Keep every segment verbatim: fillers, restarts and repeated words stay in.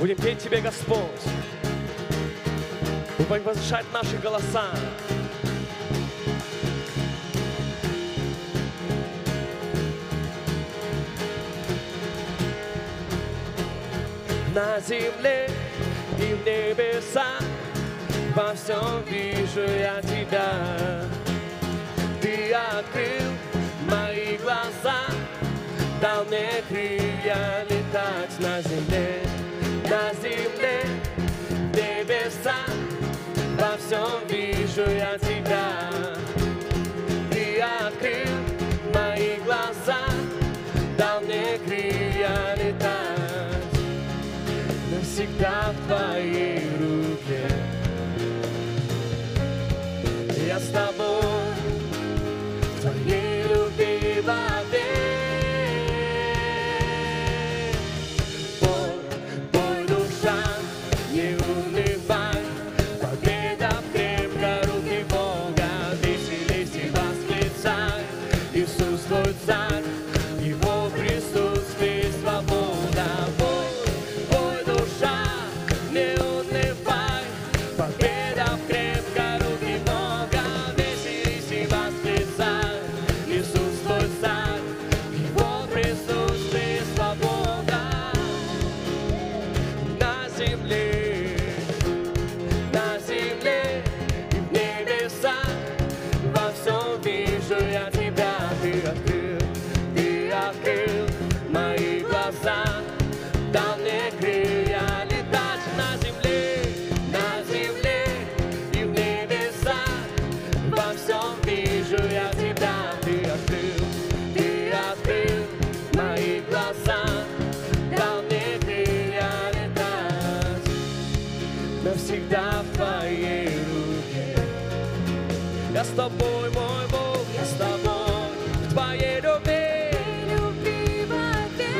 Будем петь Тебе, Господь. Будем возвышать наши голоса. На земле и в небесах во всем вижу я Тебя. Ты открыл мои глаза, дал мне крылья летать на земле, на земле, в небесах, во всем вижу я Тебя. Ты открыл мои глаза, дал мне крылья летать, навсегда в Твоей руке. Я с Тобой, в Твоей любви воде. Навсегда в Твоей руке. Я с Тобой, мой Бог, я с Тобой, в Твоей любви, любви воде.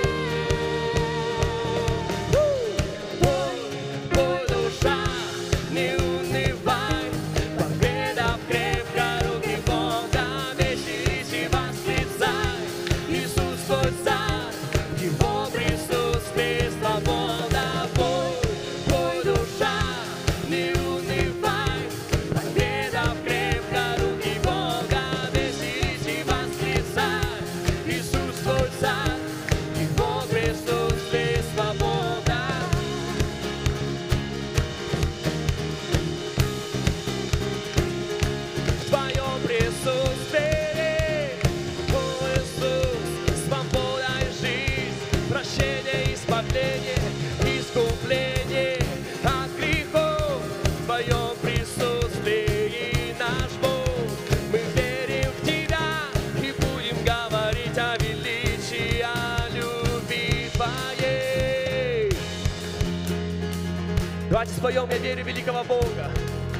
Бой, бой, душа, не унывай, победа в крепкой руке Бога. Веселись и восклицай, Иисус твой царь, в Его присутствии свобода. Искупление от грехов в Твоем присутствии наш Бог. Мы верим в Тебя и будем говорить о величии, о любви Твоей. Давайте споем «Я верю в великого Бога».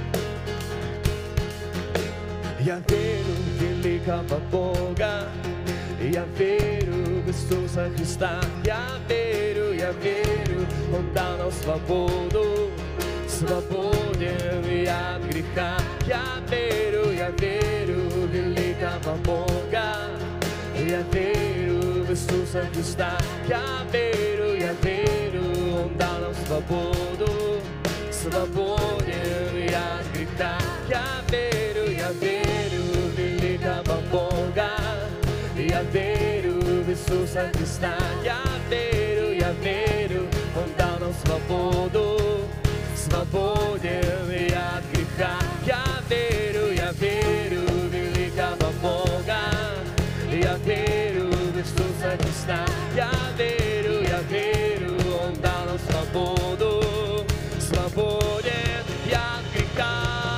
Я верю в великого Бога, я верю в Иисуса Христа, я верю, я верю, Он дал нам свободу, свободен я от греха. Я верю, я верю в великого Бога, я верю в Иисуса Христа, я верю, я верю, Он дал нам свободу, свободен я от греха. Я верю, я верю в великого Бога, я верю в Иисуса Христа, я верю, я верю, Он дал нам свободу, свободен я от греха. Я верю, я верю в великого Бога, я верю в Иисуса Христа, я верю, я верю, Он дал нам свободу, свободен я от греха.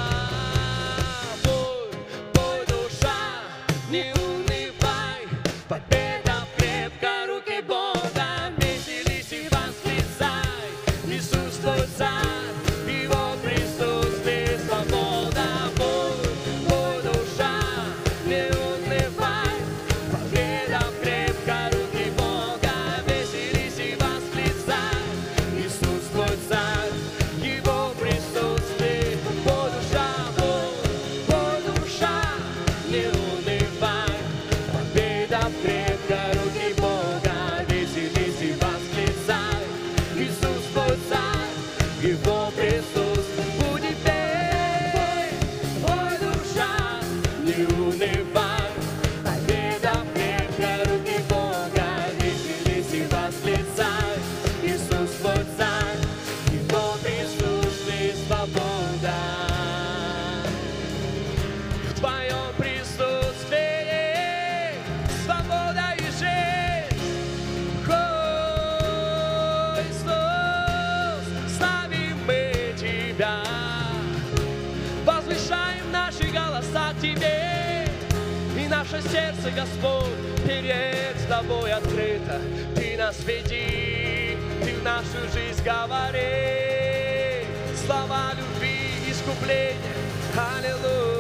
Бой, бой, душа, не унывай, победа в крепкой руке Бога. Веселись и восклицай, Иисус твой царь, в Его присутствии свобода. Бой, бой, душа, не унывай, победа в крепкой руке Бога. Веселись и восклицай, Иисус твой царь, в Его присутствии. Бой, душа, бой, бой, душа, не унывай, победа в крепкой руке Бога. Веселись и восклицай, Иисус твой сердце, Господь, перед Тобой открыто. Ты нас веди, Ты в нашу жизнь говори. Слова любви, искупления, аллилуйя.